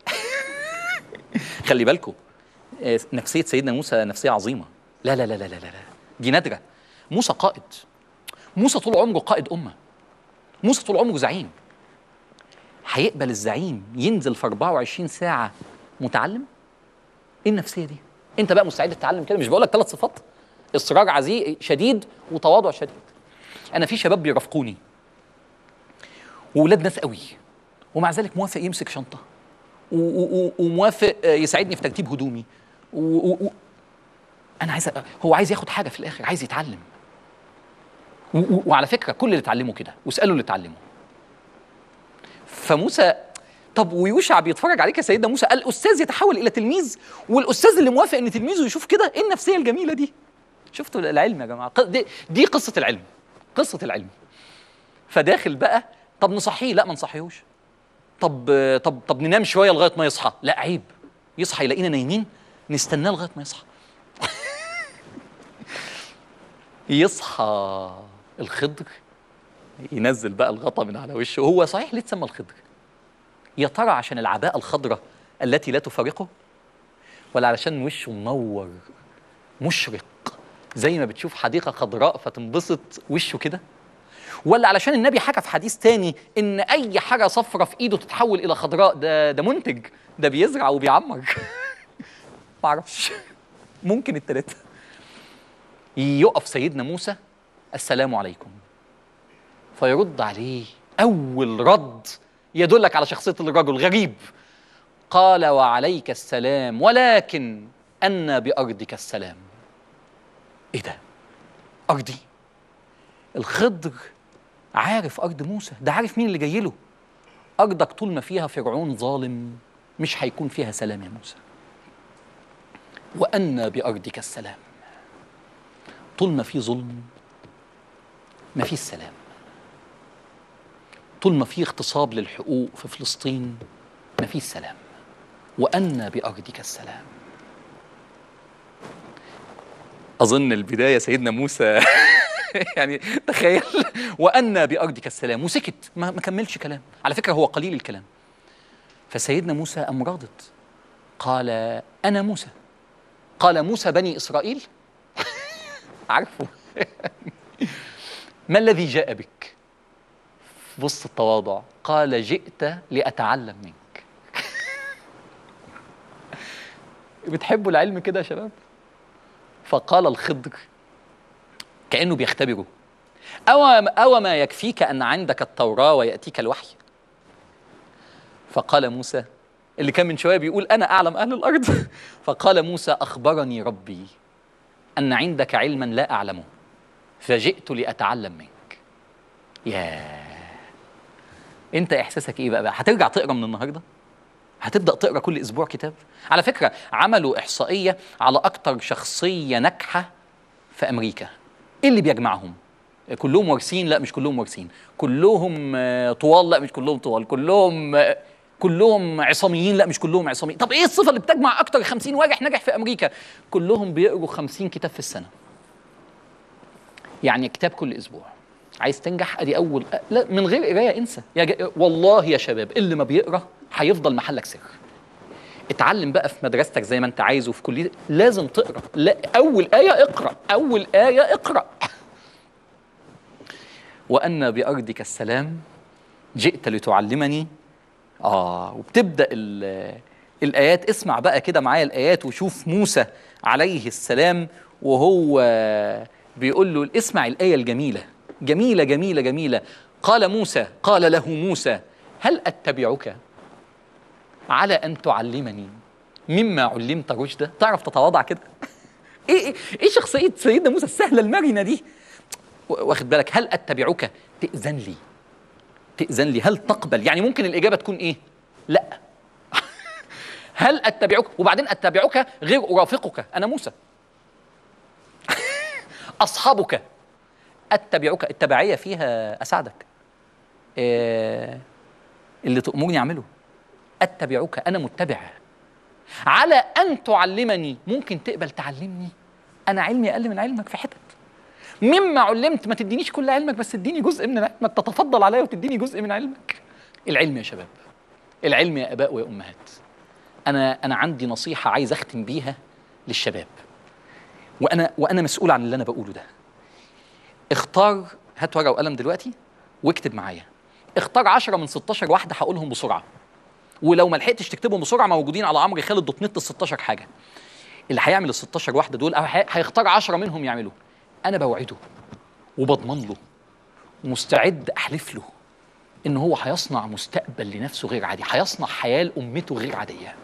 خلي بالكم، نفسيه سيدنا موسى نفسيه عظيمه. لا لا لا لا لا لا دي نادره. موسى قائد، موسى طول عمره قائد امه، موسى طول عمره زعيم. هيقبل الزعيم ينزل في أربعة وعشرين ساعه متعلم؟ ايه النفسيه دي؟ انت بقى مستعد تتعلم كده؟ مش بقول لك ثلاث صفات؟ اصرار عزيز شديد وتواضع شديد. انا في شباب بيرافقوني وولاد ناس قوي، ومع ذلك موافق يمسك شنطه وموافق يساعدني في ترتيب هدومي و... و... انا عايز أ... هو عايز ياخد حاجه في الاخر، عايز يتعلم. و... و... وعلى فكره كل اللي اتعلموا كده، واسالوا اللي اتعلموا. فموسى، طب ويوشع بيتفرج عليك يا سيدنا موسى، الاستاذ يتحول الى تلميذ، والاستاذ اللي موافق ان تلميذه يشوف كده. ايه النفسيه الجميله دي؟ شفتوا العلم يا جماعه؟ دي, دي قصه العلم، قصه العلم. فداخل بقى، طب نصحيه؟ لا ما نصحيهوش. طب طب طب ننام شويه لغايه ما يصحى؟ لا عيب، يصحى يلاقينا نايمين نستناه لغايه ما يصحى. يصحى الخضر ينزل بقى الغطا من على وشه. هو صحيح ليه اتسمى الخضر؟ يا ترى عشان العباءة الخضراء التي لا تفارقه، ولا علشان وشه منور مشرق زي ما بتشوف حديقة خضراء فتنبسط وشه كده، ولا علشان النبي حكى في حديث تاني ان اي حاجة صفرة في ايده تتحول الى خضراء؟ ده ده منتج، ده بيزرع وبيعمر. معرفش، ممكن التلاتة. يقف سيدنا موسى، السلام عليكم، فيرد عليه اول رد يدلك على شخصية الرجل غريب. قال وعليك السلام ولكن أن بأرضك السلام. إيه ده؟ أرضي؟ الخضر عارف أرض موسى، ده عارف مين اللي جاي له. أرضك طول ما فيها فرعون ظالم مش هيكون فيها سلام يا موسى. وأن بأرضك السلام، طول ما في ظلم ما فيش سلام. طول ما في اغتصاب للحقوق في فلسطين ما فيش سلام. وأن بأرضك السلام. أظن البداية سيدنا موسى يعني تخيل، وأن بأرضك السلام، وسكت ما, ما كملش كلام. على فكرة هو قليل الكلام. فسيدنا موسى أم راضت، قال أنا موسى. قال موسى بني إسرائيل. عارفه. ما الذي جاء بك؟ بص التواضع، قال جئت لأتعلم منك. بتحبوا العلم كده يا شباب؟ فقال الخضر كأنه بيختبره، أو, أو ما يكفيك أن عندك التوراة ويأتيك الوحي؟ فقال موسى اللي كان من شوية بيقول أنا أعلم أهل الأرض، فقال موسى أخبرني ربي أن عندك علما لا أعلمه فجئت لأتعلم منك. ياه، انت احساسك ايه بقى؟ هترجع تقرا من النهارده؟ هتبدا تقرا كل اسبوع كتاب؟ على فكره عملوا احصائيه على اكتر شخصيه ناجحه في امريكا. ايه اللي بيجمعهم؟ كلهم وارثين؟ لا مش كلهم وارثين. كلهم طوال؟ لا مش كلهم طوال. كلهم كلهم عصاميين؟ لا مش كلهم عصاميين. طب ايه الصفه اللي بتجمع اكتر خمسين واجح ناجح في امريكا؟ كلهم بيقروا خمسين كتاب في السنه، يعني كتاب كل اسبوع. عايز تنجح؟ ادي اول. لا من غير قرايه انسى يا ج... والله يا شباب اللي ما بيقرا هيفضل محلك سر. اتعلم بقى في مدرستك زي ما انت عايز وفي كليتك، لازم تقرا. لا اول ايه اقرا، اول ايه اقرا. وأن بأرضك السلام جئت لتعلمني. آه وبتبدأ الآيات. اسمع بقى كده معايا الآيات وشوف موسى عليه السلام وهو بيقول له. اسمع الآية الجميلة جميلة جميلة جميلة. قال موسى قال له موسى هل أتبعك على أن تعلمني مما علمت رشدا؟ تعرف تتواضع كده؟ إيه إيه إيه شخصية سيدنا موسى السهلة المرنة دي؟ واخد بالك؟ هل أتبعك تأذن لي تأذن لي هل تقبل؟ يعني ممكن الإجابة تكون إيه؟ لا. هل أتبعك؟ وبعدين أتبعك غير أرافقك، أنا موسى. أصحابك. أتبعك التبعية فيها أساعدك، إيه اللي تأمرني أعمله. أتبعك أنا متبع. على أن تعلمني ممكن تقبل تعلمني، أنا علمي أقل من علمك في حتت. مما علمت ما تدينيش كل علمك بس اديني جزء من علمك، تتفضل عليا وتديني جزء من علمك. العلم يا شباب، العلم يا آباء ويا أمهات. أنا أنا عندي نصيحة عايز أختم بيها للشباب، وأنا وأنا مسؤول عن اللي أنا بقوله ده. اختار، هات ورقة وقلم دلوقتي واكتب معايا. اختار عشرة من ستاشر واحدة هقولهم بسرعة، ولو ما لحقتش تكتبهم بسرعة موجودين على عمرو خالد دوت نت ال ستاشر حاجة. اللي هيعمل ال ستاشر واحدة دول أو هيختار عشرة منهم يعملوا، أنا بوعده وبضمن له ومستعد أحلف له إن هو هيصنع مستقبل لنفسه غير عادي، هيصنع حياة لأمته غير عادية،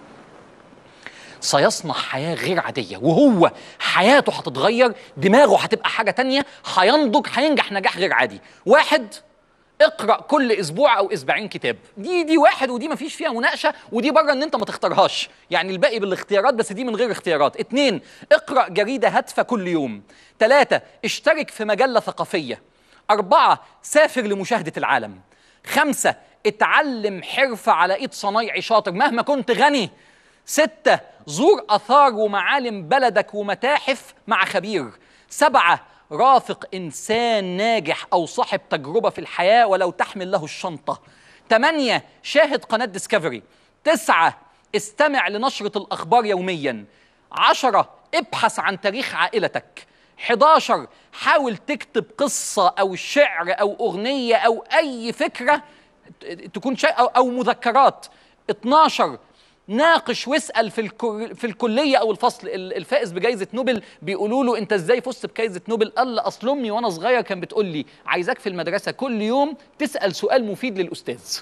سيصنع حياة غير عادية، وهو حياته هتتغير، دماغه هتبقى حاجة تانية، هينضج، هينجح نجاح غير عادي. واحد، اقرأ كل أسبوع أو أسبوعين كتاب. دي دي واحد، ودي مفيش فيها مناقشة، ودي بره إن أنت ما تختارهاش، يعني الباقي بالاختيارات بس دي من غير اختيارات. اتنين، اقرأ جريدة هادفة كل يوم. تلاتة، اشترك في مجلة ثقافية. أربعة، سافر لمشاهدة العالم. خمسة، اتعلم حرفة على إيد صنايعي شاطر مهما كنت غني. ستة، زور أثار ومعالم بلدك ومتاحف مع خبير. سبعة، رافق إنسان ناجح أو صاحب تجربة في الحياة ولو تحمل له الشنطة. ثمانية، شاهد قناة ديسكفري. تسعة، استمع لنشرة الأخبار يومياً. عشرة، ابحث عن تاريخ عائلتك. حداشر، حاول تكتب قصة أو شعر أو أغنية أو أي فكرة تكون شيء أو, أو مذكرات. اتناشر، ناقش واسأل في, الكل في الكلية أو الفصل. الفائز بجائزة نوبل بيقولوا له أنت إزاي فزت بجائزة نوبل؟ قال لي أصل أمي وأنا صغير كان بتقول لي عايزاك في المدرسة كل يوم تسأل سؤال مفيد للأستاذ.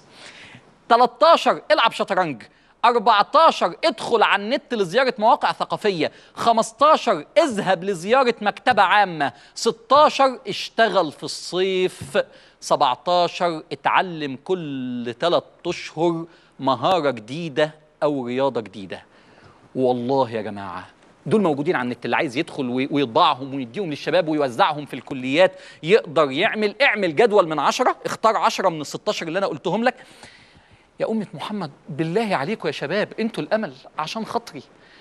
تلتاشر، العب شطرنج. أربعتاشر، ادخل على النت لزيارة مواقع ثقافية. خمستاشر، اذهب لزيارة مكتبة عامة. ستاشر، اشتغل في الصيف. سبعتاشر، اتعلم كل ثلاث أشهر مهارة جديدة أو رياضة جديدة. والله يا جماعة دول موجودين على النت، اللي عايز يدخل ويطبعهم ويديهم للشباب ويوزعهم في الكليات يقدر يعمل. اعمل جدول من عشرة، اختار عشرة من الستاشر اللي أنا قلتهم لك. يا أمة محمد بالله عليكم يا شباب، انتوا الأمل عشان خاطري.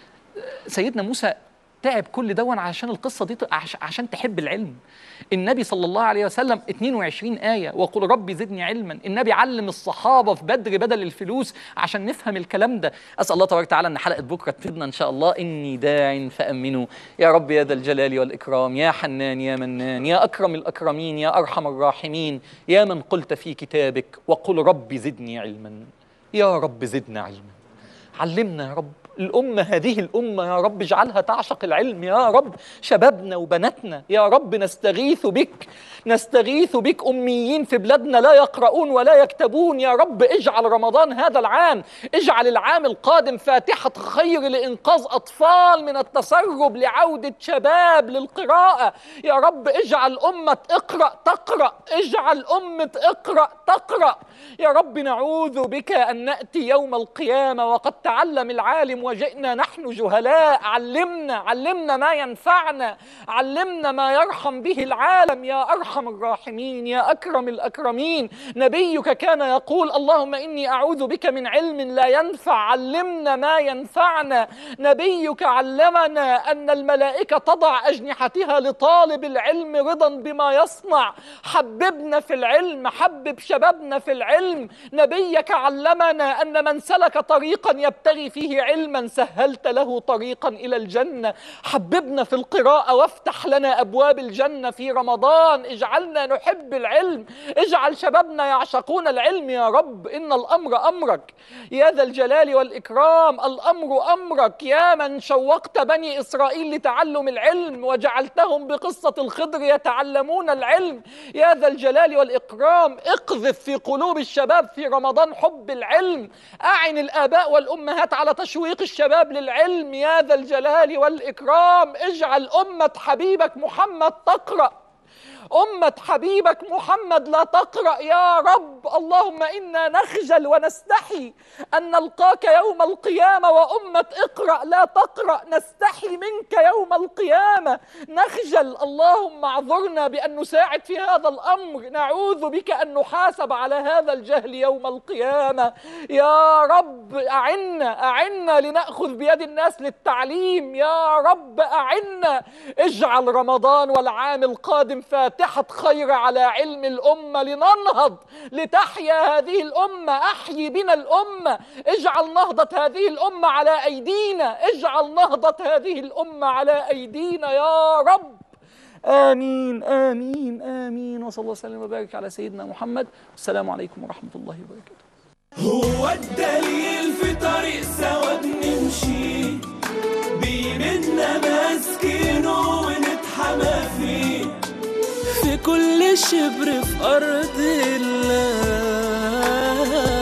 سيدنا موسى تعب كل دون عشان القصة دي، عشان تحب العلم. النبي صلى الله عليه وسلم اتنين وعشرين آية وقل ربي زدني علما. النبي علم الصحابة في بدر بدل الفلوس عشان نفهم الكلام ده. أسأل الله تبارك وتعالى أن حلقة بكرة تفيدنا إن شاء الله. إني داع فأمنوا يا رب يا ذا الجلال والإكرام، يا حنان يا منان يا أكرم الأكرمين يا أرحم الراحمين، يا من قلت في كتابك وقل ربي زدني علما. يا رب زدنا علما، علمنا يا رب. الأمة هذه الأمة يا رب اجعلها تعشق العلم يا رب. شبابنا وبناتنا يا رب نستغيث بك، نستغيث بك. أميين في بلادنا لا يقرؤون ولا يكتبون يا رب. اجعل رمضان هذا العام، اجعل العام القادم فاتحة خير لإنقاذ أطفال من التسرب، لعودة شباب للقراءة يا رب. اجعل أمة اقرأ تقرأ، اجعل أمة اقرأ تقرأ يا رب. نعوذ بك أن نأتي يوم القيامة وقد تعلم العالم وجئنا نحن جهلاء. علمنا علمنا ما ينفعنا، علمنا ما يرحم به العالم يا أرحم الراحمين يا أكرم الأكرمين. نبيك كان يقول اللهم إني أعوذ بك من علم لا ينفع، علمنا ما ينفعنا. نبيك علمنا أن الملائكة تضع أجنحتها لطالب العلم رضا بما يصنع. حببنا في العلم، حبب شبابنا في العلم. نبيك علمنا أن من سلك طريقا يبتغي فيه علما ممن سهلت له طريقا إلى الجنة. حببنا في القراءة وافتح لنا أبواب الجنة في رمضان. اجعلنا نحب العلم، اجعل شبابنا يعشقون العلم يا رب. إن الأمر أمرك يا ذا الجلال والإكرام، الأمر أمرك يا من شوقت بني إسرائيل لتعلم العلم وجعلتهم بقصة الخضر يتعلمون العلم يا ذا الجلال والإكرام. اقذف في قلوب الشباب في رمضان حب العلم. أعن الآباء والأمهات على تشويق الشباب للعلم يا ذا الجلال والإكرام. اجعل أمة حبيبك محمد تقرأ، أمة حبيبك محمد لا تقرأ يا رب. اللهم إنا نخجل ونستحي أن نلقاك يوم القيامة وأمة اقرأ لا تقرأ. نستحي منك يوم القيامة، نخجل. اللهم اعذرنا بأن نساعد في هذا الأمر. نعوذ بك أن نحاسب على هذا الجهل يوم القيامة يا رب. أعنا أعنا لنأخذ بيد الناس للتعليم يا رب. أعنا. اجعل رمضان والعام القادم فاتحة فاتحة خير على علم الأمة لننهض لتحيا هذه الأمة. أحيي بنا الأمة، اجعل نهضة هذه الأمة على أيدينا، اجعل نهضة هذه الأمة على أيدينا يا رب. آمين آمين آمين. وصلى الله وسلم وبارك على سيدنا محمد. السلام عليكم ورحمة الله وبركاته. هو الدليل في طريق سوا بنمشي بيمنا ماسكينه ونتحمى فيه في كل شبر في أرض الله.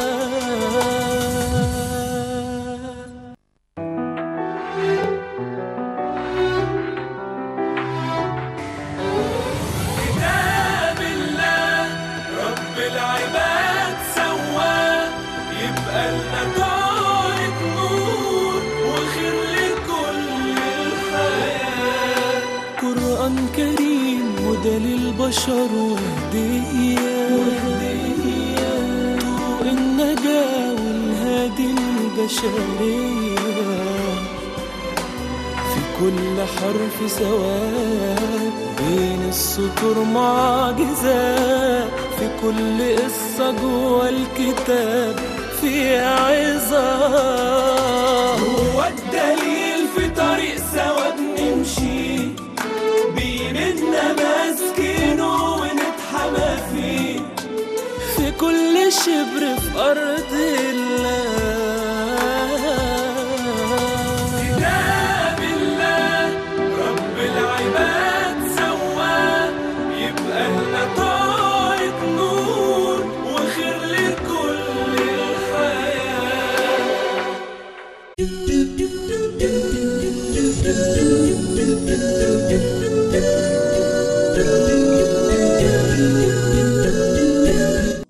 كتاب الله رب العباد سواه يبقى لنا طارق نور وخير لكل الحياة. قرآن كريم هدى للبشر وهدية، طوق النجاة والهادي البشرية. في كل حرف سواء بين السطور معجزات، في كل قصة جوا الكتاب في عظات. هو الدليل في طريق سوا بنمشي بيمنا ماسكينه ونتحمى فيه في كل شبر في أرض